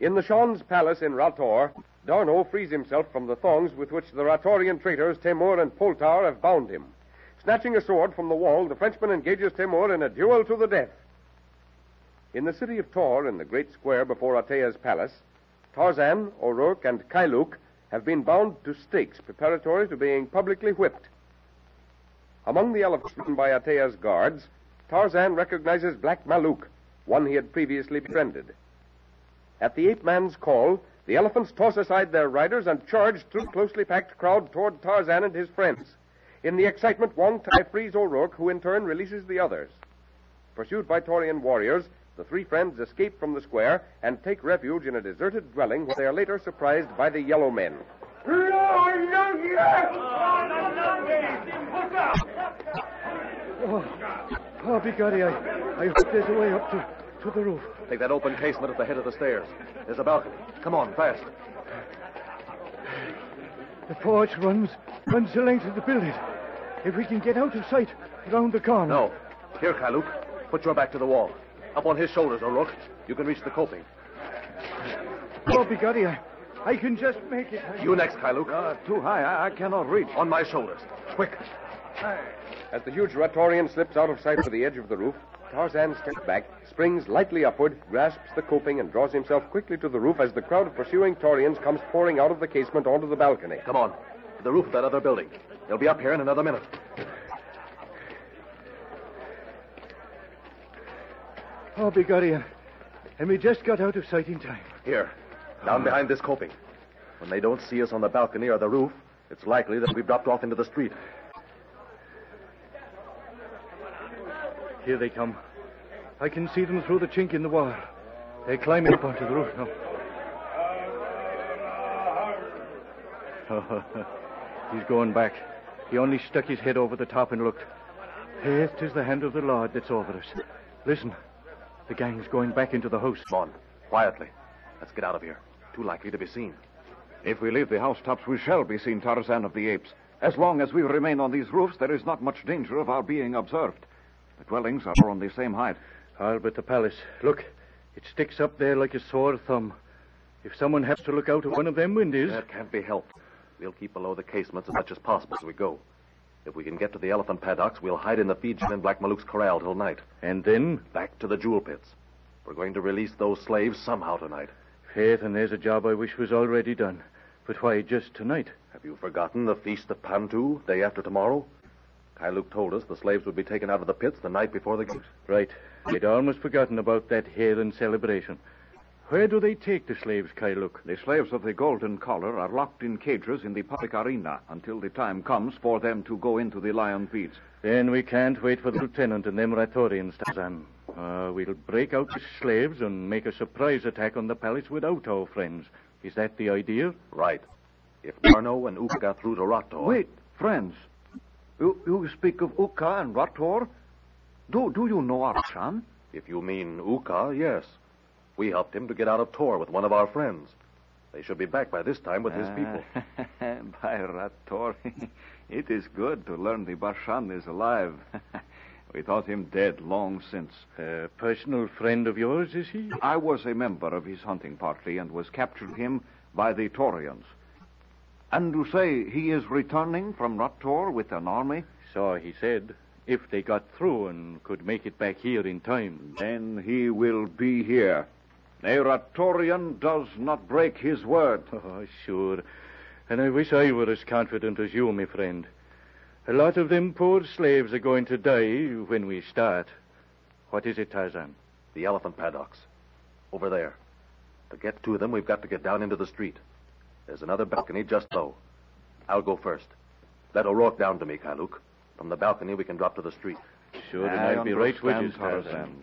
In the Shaw's palace in Rator, D'Arnot frees himself from the thongs with which the Ratorian traitors Temur and Poltar have bound him. Snatching a sword from the wall, the Frenchman engages Temur in a duel to the death. In the city of Tor, in the great square before Atea's palace, Tarzan, O'Rourke, and Kailuk have been bound to stakes preparatory to being publicly whipped. Among the elephants ridden by Atea's guards, Tarzan recognizes Black Maluk, one he had previously befriended. At the ape man's call, the elephants toss aside their riders and charge through the closely packed crowd toward Tarzan and his friends. In the excitement, Wong Tai frees O'Rourke, who in turn releases the others. Pursued by Taurian warriors, the three friends escape from the square and take refuge in a deserted dwelling where they are later surprised by the yellow men. Oh, Bigatti, I hope there's a way up to the roof. Take that open casement at the head of the stairs. There's a balcony. Come on, fast. The porch runs the length of the building. If we can get out of sight round the corner. No. Here, Kailuk. Put your back to the wall. Up on his shoulders, O'Rourke. You can reach the coping. Oh, Bigatti, I can just make it. You next, Kailuk. Too high. I cannot reach. On my shoulders. Quick. As the huge Ratorian slips out of sight to the edge of the roof, Tarzan steps back, springs lightly upward, grasps the coping, and draws himself quickly to the roof as the crowd of pursuing Taurians comes pouring out of the casement onto the balcony. Come on. To the roof of that other building. They'll be up here in another minute. Oh, Bigatti, and we just got out of sight in time. Here. Down behind this coping. When they don't see us on the balcony or the roof, it's likely that we've dropped off into the street. Here they come. I can see them through the chink in the wall. They're climbing up onto the roof now. He's going back. He only stuck his head over the top and looked. Hey, 'tis the hand of the Lord that's over us. Listen, the gang's going back into the house. Come on, quietly. Let's get out of here. Too likely to be seen. If we leave the housetops, we shall be seen, Tarzan of the Apes. As long as we remain on these roofs, there is not much danger of our being observed. The dwellings are on the same height. All but the palace. Look, it sticks up there like a sore thumb. If someone has to look out of one of them windows... That can't be helped. We'll keep below the casements as much as possible as we go. If we can get to the elephant paddocks, we'll hide in the feed shed in Black Maluk's corral till night. And then? Back to the jewel pits. We're going to release those slaves somehow tonight. Faith, and there's a job I wish was already done. But why just tonight? Have you forgotten the Feast of Pantu, day after tomorrow? Kailuk told us the slaves would be taken out of the pits the night before the games. Right. I'd almost forgotten about that Heron celebration. Where do they take the slaves, Kailuk? The slaves of the Golden Collar are locked in cages in the public arena until the time comes for them to go into the lion feeds. Then we can't wait for the lieutenant and them Ratorians, Tarzan. We'll break out the slaves and make a surprise attack on the palace without our friends. Is that the idea? Right. If D'Arnot and Uka got through to Rator... Wait, friends. You speak of Uka and Rator? Do you know Arshan? If you mean Uka, yes. We helped him to get out of Tor with one of our friends. They should be back by this time with his people. By Rator, it is good to learn the Barshan is alive. We thought him dead long since. A personal friend of yours, is he? I was a member of his hunting party and was captured him by the Taurians. And you say he is returning from Rator with an army? So he said. If they got through and could make it back here in time. Then he will be here. A Ratorian does not break his word. Oh, sure. And I wish I were as confident as you, my friend. A lot of them poor slaves are going to die when we start. What is it, Tarzan? The elephant paddocks. Over there. To get to them, we've got to get down into the street. There's another balcony just below. I'll go first. Let O'Rourke down to me, Kailuk. From the balcony, we can drop to the street. Sure, then I'll be right with you, Tarzan.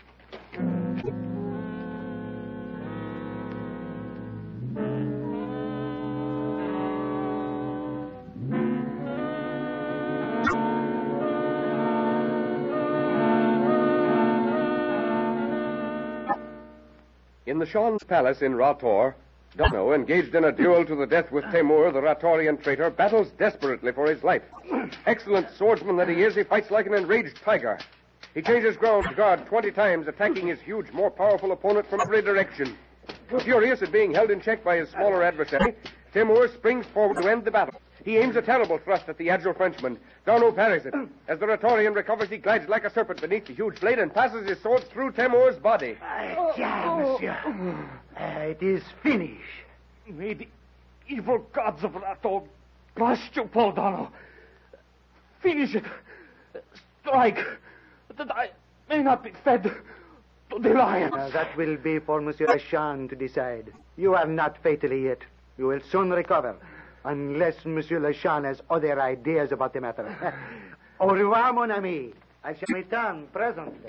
In the Shaw's palace in Rator, D'Arnot, engaged in a duel to the death with Temur, the Ratorian traitor, battles desperately for his life. Excellent swordsman that he is, he fights like an enraged tiger. He changes ground to guard 20 times, attacking his huge, more powerful opponent from every direction. Furious at being held in check by his smaller adversary, Timur springs forward to end the battle. He aims a terrible thrust at the agile Frenchman. Darno parries it. As the Rhetorian recovers, he glides like a serpent beneath the huge blade and passes his sword through Timur's body. Monsieur. It is finished. May the evil gods of Rathor blast you, Paul Darno. Finish it. Strike, that I may not be fed to the lions. That will be for Monsieur Lachan to decide. You are not fatally hit. You will soon recover. Unless Monsieur Lachan has other ideas about the matter. Au revoir, mon ami. I shall return presently.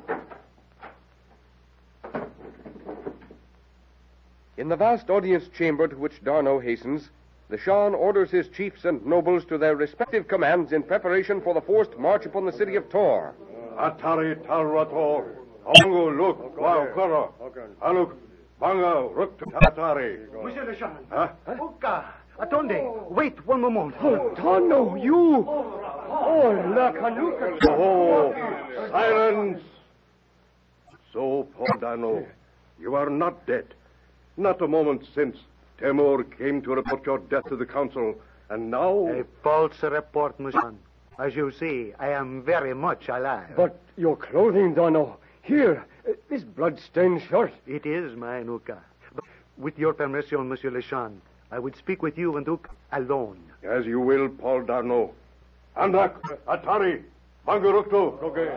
In the vast audience chamber to which Darno hastens, the Shan orders his chiefs and nobles to their respective commands in preparation for the forced march upon the city of Tor. Atari Talrator, Ongo Luk, Waukara, Aluk, Banga, Ruk Atari. Monsieur Lachan. Huh? Uka. Attendez. Wait one moment. Oh, Darno, you! Oh, La Canuca. Oh, silence! So, Paul Darno, you are not dead. Not a moment since, Timur came to report your death to the council, and now... A false report, Monsieur. As you see, I am very much alive. But your clothing, Darno. Here, this blood-stained shirt. It is mine, Uka. But with your permission, Monsieur Lachan, I would speak with you and Uka alone. As you will, Paul Darno. Andak, Atari, Bangarukto.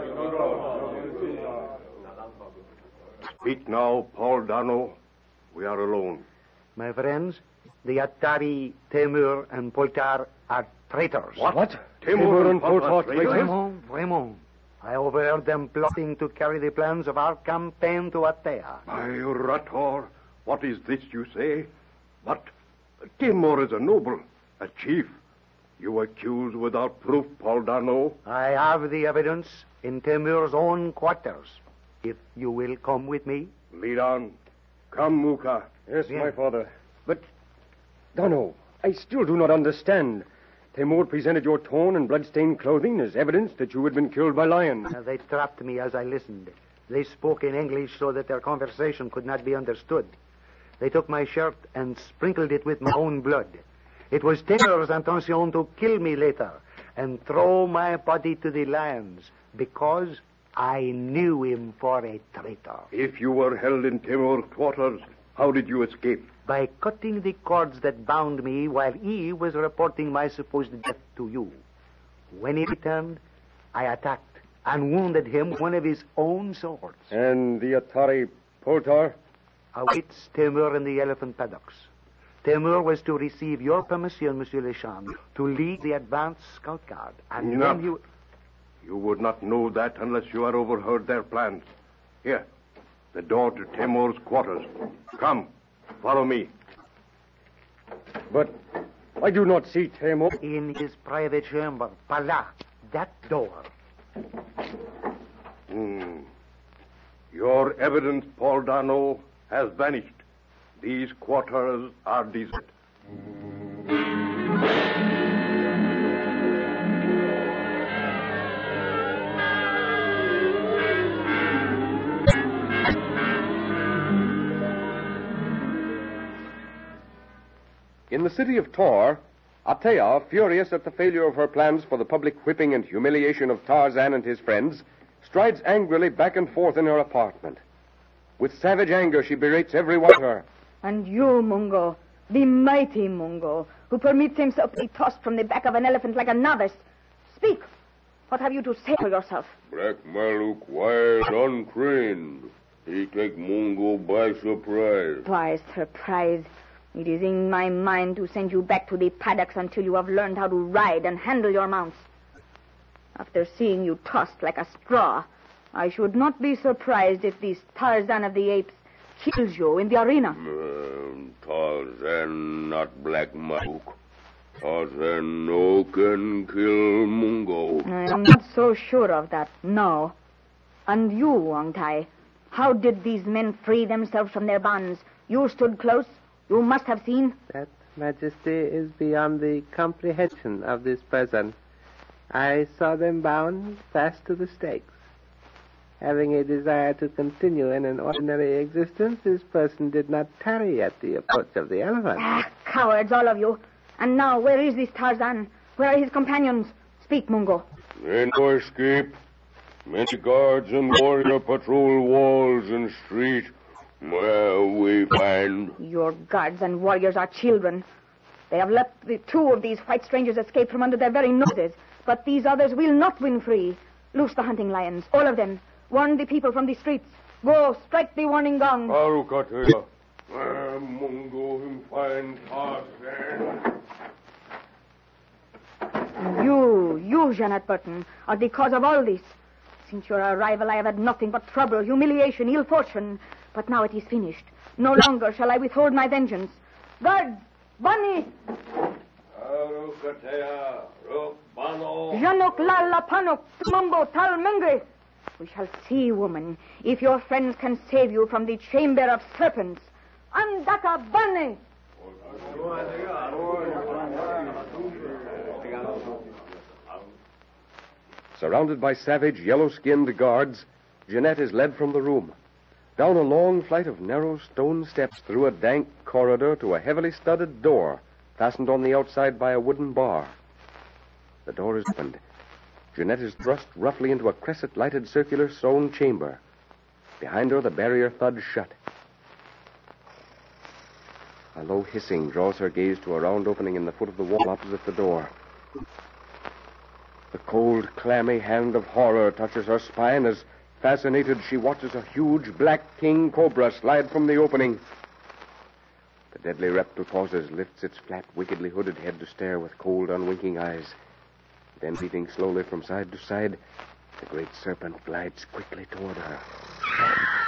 Speak now, Paul Darno. We are alone. My friends, the Atari, Temur, and Poltar are traitors. What? Timur and Poltar traitors? Vraiment. I overheard them plotting to carry the plans of our campaign to Atea. By Rator, what is this you say? But Timur is a noble, a chief. You accuse without proof, Paul Darno. I have the evidence in Temur's own quarters. If you will come with me. Lead on. Come, Muka. Yes, my father. But, Darno, I still do not understand. Timur presented your torn and blood-stained clothing as evidence that you had been killed by lions. They trapped me as I listened. They spoke in English so that their conversation could not be understood. They took my shirt and sprinkled it with my own blood. It was Timur's intention to kill me later and throw my body to the lions because I knew him for a traitor. If you were held in Timur's quarters, how did you escape? By cutting the cords that bound me while he was reporting my supposed death to you. When he returned, I attacked and wounded him with one of his own swords. And the Atari Poltar? Awaits Timur in the elephant paddocks. Timur was to receive your permission, Monsieur Lachan, to lead the advance scout guard. And Enough. then You would not know that unless you had overheard their plans. Here, the door to Timur's quarters. Come, follow me. But I do not see Timur. in his private chamber, par là, that door. Your evidence, Paul Darno, has vanished. These quarters are deserted. In the city of Tor, Atea, furious at the failure of her plans for the public whipping and humiliation of Tarzan and his friends, strides angrily back and forth in her apartment. With savage anger, she berates every one of her. And you, Mungo, the mighty Mungo, who permits himself to be tossed from the back of an elephant like a novice. Speak. What have you to say for yourself? Black Maluk wild, untrained. He take Mungo by surprise. By surprise. It is in my mind to send you back to the paddocks until you have learned how to ride and handle your mounts. After seeing you tossed like a straw, I should not be surprised if this Tarzan of the Apes kills you in the arena. Tarzan, not Black Maluk. Tarzan no can kill Mungo. I am not so sure of that, no. And you, Wong Tai, how did these men free themselves from their bonds? You stood close. You must have seen. That, Majesty, is beyond the comprehension of this person. I saw them bound fast to the stakes. Having a desire to continue in an ordinary existence, this person did not tarry at the approach of the elephant. Ah, cowards, all of you. And now, where is this Tarzan? Where are his companions? Speak, Mungo. Ain't no escape. Many guards and warrior patrol walls and street. Where we find... Your guards and warriors are children. They have let the two of these white strangers escape from under their very noses. But these others will not win free. Loose the hunting lions, all of them. Warn the people from the streets. Go, strike the warning gong. Arukatea. Where Mungo him find Tarzan. You, Janet Burton, are the cause of all this. Since your arrival, I have had nothing but trouble, humiliation, ill fortune. But now it is finished. No longer shall I withhold my vengeance. Guards, Bunny! Arukatea, Rukbano. Janok Lala Panok, Tumambo Tal Mengre. We shall see, woman, if your friends can save you from the chamber of serpents. Andaka Bunny! Surrounded by savage, yellow-skinned guards, Jeanette is led from the room, down a long flight of narrow stone steps through a dank corridor to a heavily studded door, fastened on the outside by a wooden bar. The door is opened. Jeanette is thrust roughly into a crescent-lighted circular stone chamber. Behind her, the barrier thuds shut. A low hissing draws her gaze to a round opening in the foot of the wall opposite the door. The cold, clammy hand of horror touches her spine as, fascinated, she watches a huge black king cobra slide from the opening. The deadly reptile pauses, lifts its flat, wickedly hooded head to stare with cold, unwinking eyes. Then, beating slowly from side to side, the great serpent glides quickly toward her.